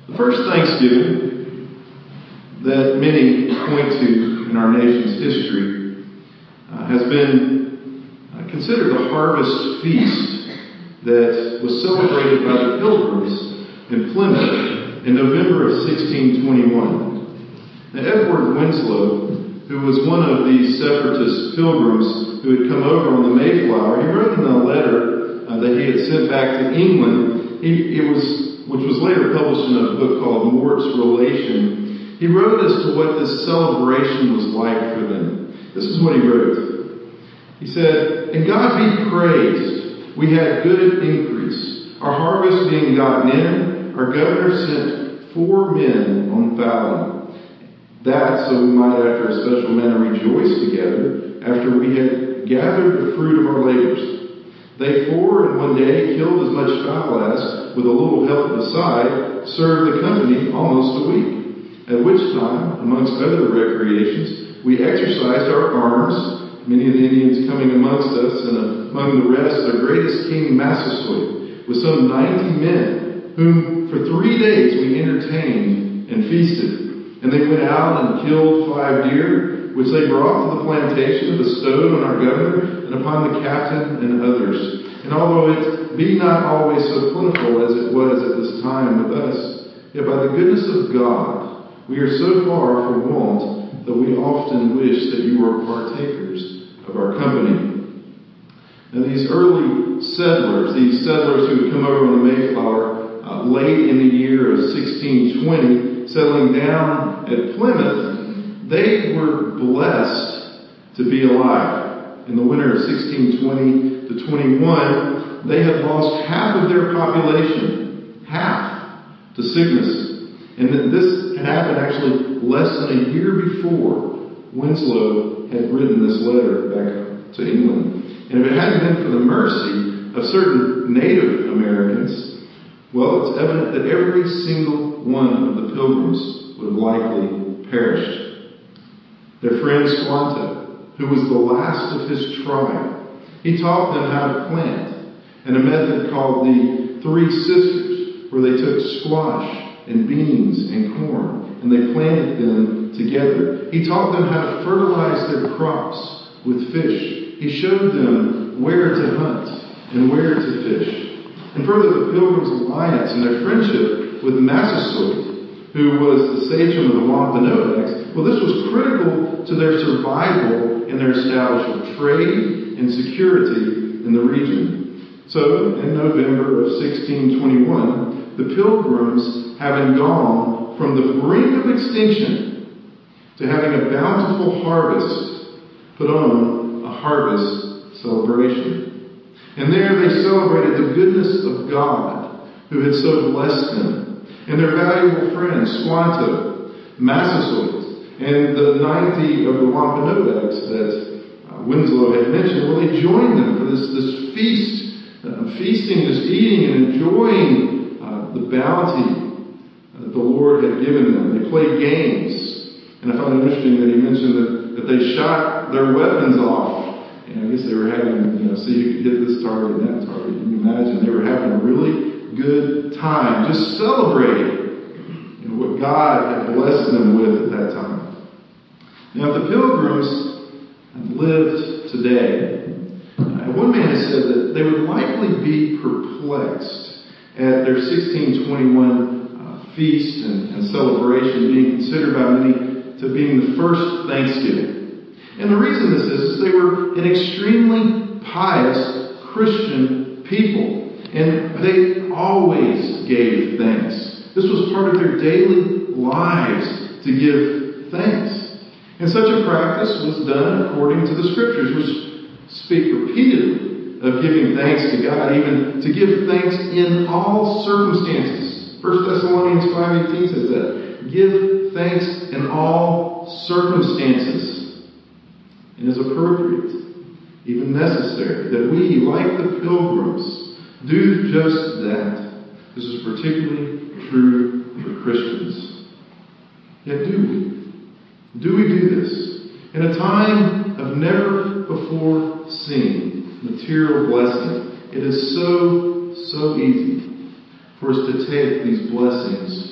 The first Thanksgiving that many point to in our nation's history has been considered the harvest feast that was celebrated by the Pilgrims in Plymouth in November of 1621. Now, Edward Winslow, who was one of the separatist pilgrims who had come over on the Mayflower, he wrote in a letter that he had sent back to England, which was later published in a book called Mort's Relation. He wrote as to what this celebration was like for them. This is what he wrote. He said, "And God be praised, we had good increase. Our harvest being gotten in, our governor sent 4 men on fowling. That so we might after a special manner rejoice together, after we had gathered the fruit of our labors. They 4 in one day killed as much fowl as, with a little help beside, served the company almost a week. At which time, amongst other recreations, we exercised our arms, many of the Indians coming amongst us, and among the rest, the greatest King Massasoit, with some 90 men, whom for 3 days we entertained and feasted. And they went out and killed 5 deer, which they brought to the plantation, bestowed on our governor, and upon the captain and others. And although it be not always so plentiful as it was at this time with us, yet by the goodness of God, we are so far from want that we often wish that you were partakers of our company." Now these early settlers, who had come over on the Mayflower late in the year of 1620, settling down at Plymouth, they were blessed to be alive. In the winter of 1620 to 21, they had lost half of their population, to sickness. And this had happened actually less than a year before Winslow had written this letter back to England. And if it hadn't been for the mercy of certain Native Americans, well, it's evident that every single one of the pilgrims would have likely perished. Their friend Squanto, who was the last of his tribe, he taught them how to plant, and a method called the 3 Sisters, where they took squash and beans and corn, and they planted them together. He taught them how to fertilize their crops with fish. He showed them where to hunt and where to fish. And further, the Pilgrims' alliance and their friendship with Massasoit, who was the sachem of the Wampanoags, well, this was critical to their survival and their establishment of trade and security in the region. So, in November of 1621, the Pilgrims, having gone from the brink of extinction to having a bountiful harvest, put on a harvest celebration. And there they celebrated the goodness of God, who had so blessed them, and their valuable friends, Squanto, Massasoit, and the 90 of the Wampanoags that Winslow had mentioned. Well, they joined them for this feast, feasting, just eating and enjoying the bounty that the Lord had given them. They played games. And I found it interesting that he mentioned that they shot their weapons off. And I guess they were having, so you could hit this target and that target. You can imagine they were having a really good time, just celebrating what God had blessed them with at that time. Now, if the Pilgrims had lived today, one man has said that they would likely be perplexed at their 1621 feast and celebration being considered by many to being the first Thanksgiving. And the reason this is they were an extremely pious Christian people. And they always gave thanks. This was part of their daily lives to give thanks. And such a practice was done according to the Scriptures, which speak repeatedly of giving thanks to God, even to give thanks in all circumstances. 1 Thessalonians 5:18 says that. Give thanks in all circumstances. It is appropriate, even necessary, that we, like the Pilgrims, do just that. This is particularly true for Christians. Yet do we? Do we do this? In a time of never before seen material blessing, it is so easy for us to take these blessings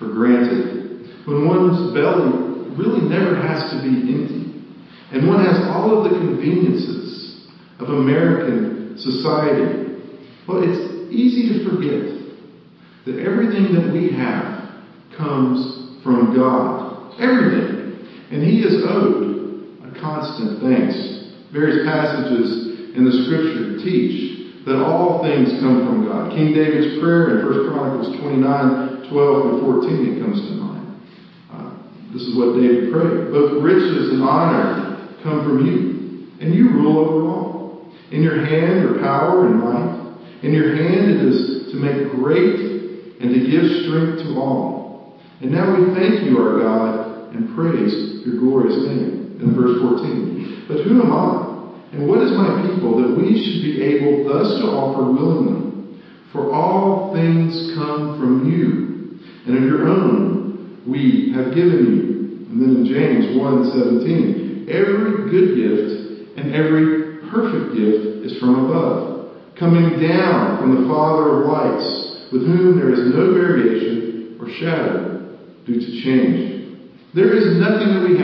for granted, when one's belly really never has to be empty, and one has all of the conveniences of American society, well, it's easy to forget that everything that we have comes from God. Everything. And He is owed a constant thanks. Various passages in the Scripture teach that all things come from God. King David's prayer in 1 Chronicles 29:12-14, it comes to mind. This is what David prayed. Both riches and honor come from you, and you rule over all. In your hand are power and might. In your hand it is to make great and to give strength to all. And now we thank you, our God, and praise your glorious name. In verse 14. But who am I? And what is my people that we should be able thus to offer willingly? For all things come from you, and of your own we have given you. And then in James 1:17, every good gift and every perfect gift is from above, coming down from the Father of lights, with whom there is no variation or shadow due to change. There is nothing that we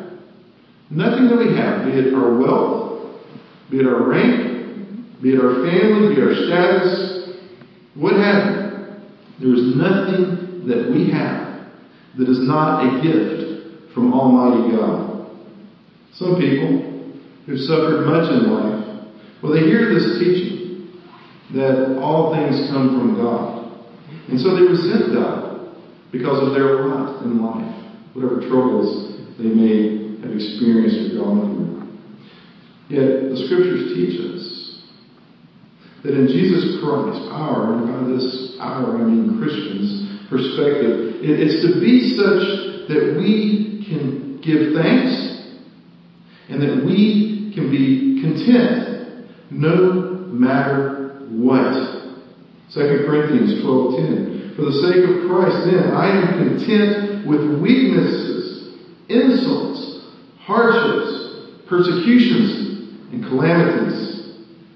have, be it our wealth, be it our rank, be it our family, be it our status, what have you. There is nothing that we have that is not a gift from Almighty God. Some people who've suffered much in life, well, they hear this teaching that all things come from God. And so they resent God because of their lot in life, whatever troubles they may have experienced or gone through. Yet the Scriptures teach us that in Jesus Christ, and by this I mean Christians' perspective, it's to be such that we can give thanks and that we can be content no matter what. 2 Corinthians 12:10. For the sake of Christ, then, I am content with weaknesses, insults, hardships, persecutions, and calamities.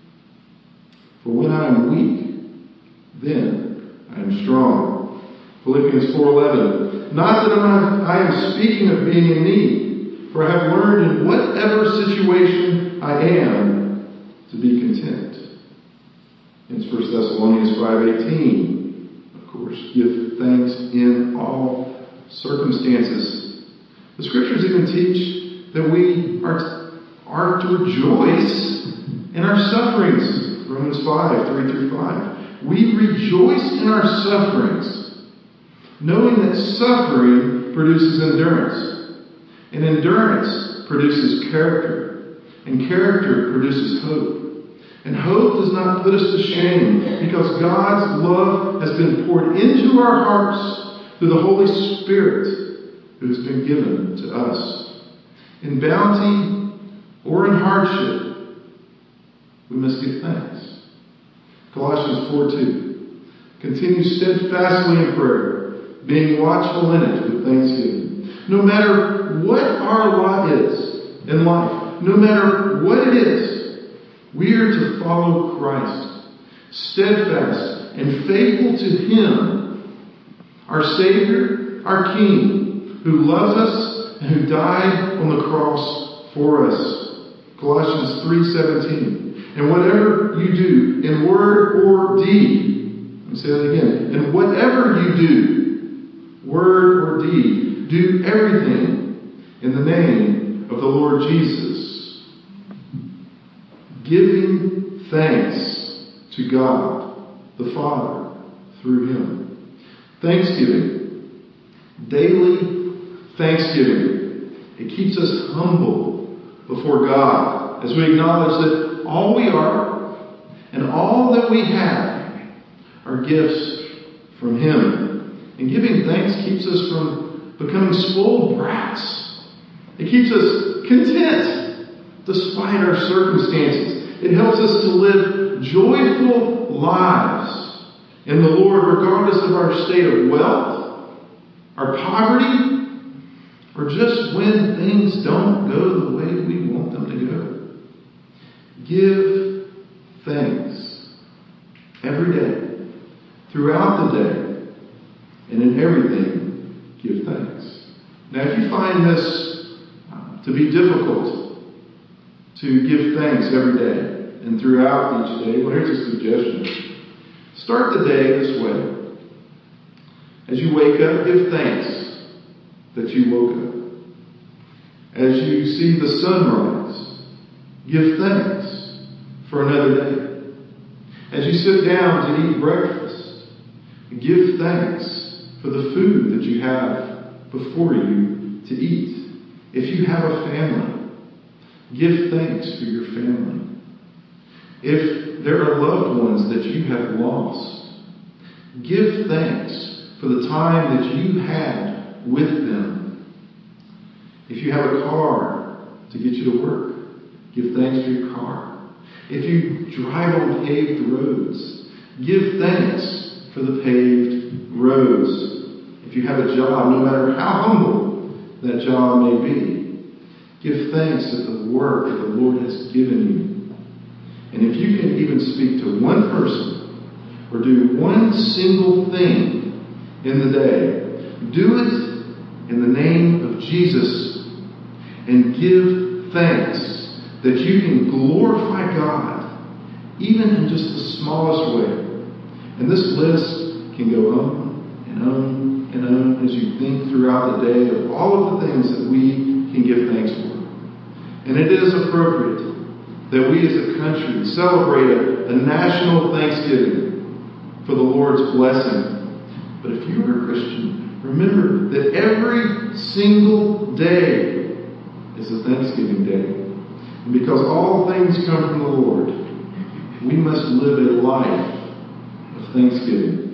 For when I am weak, then I am strong. Philippians 4:11. Not that I am speaking of being in need, for I have learned in whatever situation I am to be content. It's 1 Thessalonians 5:18. Of course, give thanks in all circumstances. The Scriptures even teach that we are to rejoice in our sufferings. Romans 5:3-5. We rejoice in our sufferings, knowing that suffering produces endurance, and endurance produces character, and character produces hope. And hope does not put us to shame, because God's love has been poured into our hearts through the Holy Spirit who has been given to us. In bounty or in hardship, we must give thanks. Colossians 4:2. Continue steadfastly in prayer, being watchful in it with thanksgiving. No matter what our lot is in life, no matter what it is, we are to follow Christ, steadfast and faithful to Him, our Savior, our King, who loves us and who died on the cross for us. Colossians 3:17. And whatever you do, in word or deed, let me say that again, and whatever you do, word or deed, do everything in the name of the Lord Jesus, giving thanks to God the Father through Him. Thanksgiving, daily thanksgiving, it keeps us humble before God as we acknowledge that all we are and all that we have are gifts from Him. And giving thanks keeps us from becoming spoiled brats. It keeps us content despite our circumstances. It helps us to live joyful lives in the Lord regardless of our state of wealth, our poverty, or just when things don't go the way we want them to go. Give thanks every day, throughout the day, and in everything give thanks. Now, if you find this to be difficult to give thanks every day and throughout each day, well, here's a suggestion. Start the day this way. As you wake up, give thanks that you woke up. As you see the sunrise, give thanks for another day. As you sit down to eat breakfast, give thanks for the food that you have before you to eat. If you have a family, give thanks for your family. If there are loved ones that you have lost, give thanks for the time that you had with them. If you have a car to get you to work, give thanks for your car. If you drive on paved roads, give thanks for the paved roads. If you have a job, no matter how humble that job may be, give thanks at the work that the Lord has given you. And if you can even speak to one person or do one single thing in the day, do it in the name of Jesus and give thanks that you can glorify God even in just the smallest way. And this list can go on and on and on as you think throughout the day of all of the things that we can give thanks for. And it is appropriate that we as a country celebrate a national Thanksgiving for the Lord's blessing. But if you are a Christian, remember that every single day is a Thanksgiving day. And because all things come from the Lord, we must live a life of thanksgiving.